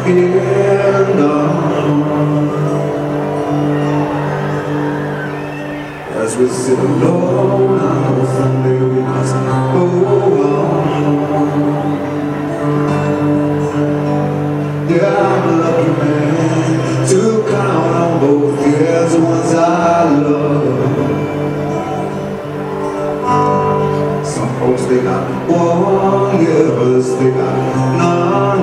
in the as we sit alone on Sunday, we must go on. Yeah, I'm a lucky man to count on both hands the ones I love. Some folks they got one, yeah, others they got none.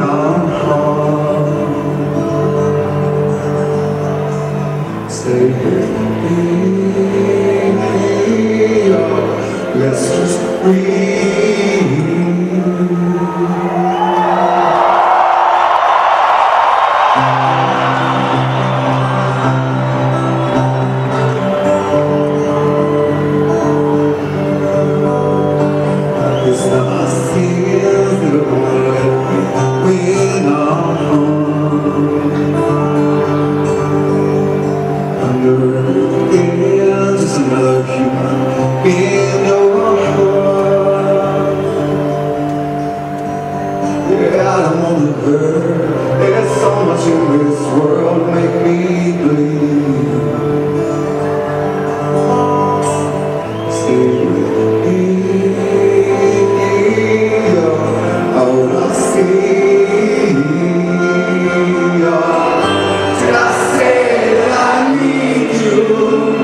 Stay with me, let's just breathe. Just another human in your heart. Yeah, I don't want to hurt. There's so much in this world make me bleed. Stay with me, I wanna see. Did I say that I need you?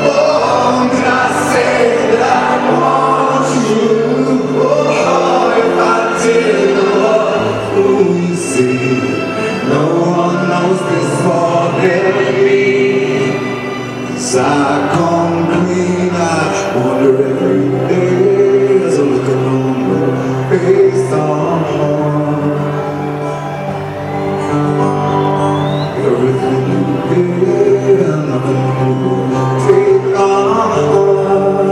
I come clean, I wonder every day as I look along your face everything you did and nothing you take on.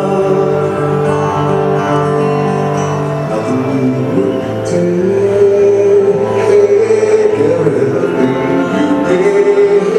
Nothing you would take, everything you gave.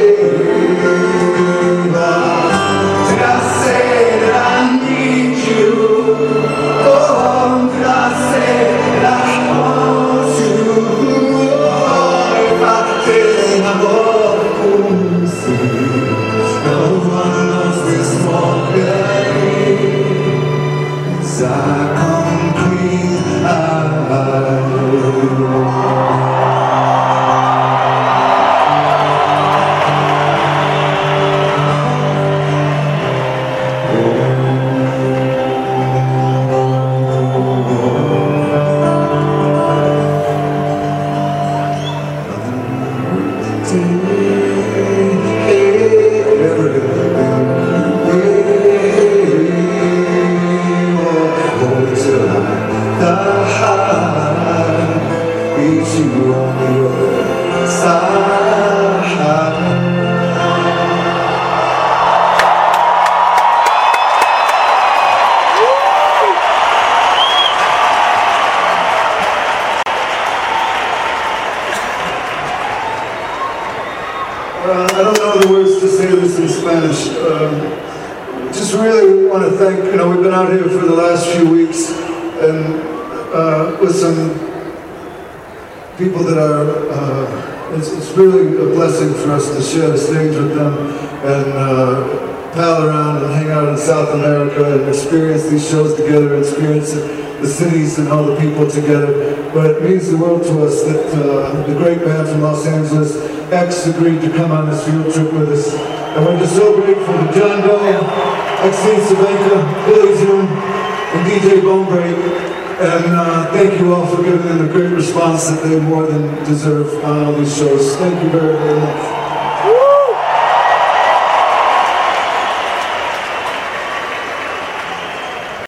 I don't know the words to say this in Spanish. Just really want to thank, we've been out here for the last few weeks and with some people that are, it's really a blessing for us to share the stage with them and pal around and hang out in South America and experience these shows together, experience the cities and all the people together. But it means the world to us that the great band from Los Angeles, X, agreed to come on this field trip with us. And we're just so grateful to John Bell, Maxine Cervenka, Billy Zoom, and DJ Bonebreak. And thank you all for giving them a great response that they more than deserve on all these shows. Thank you very, very much.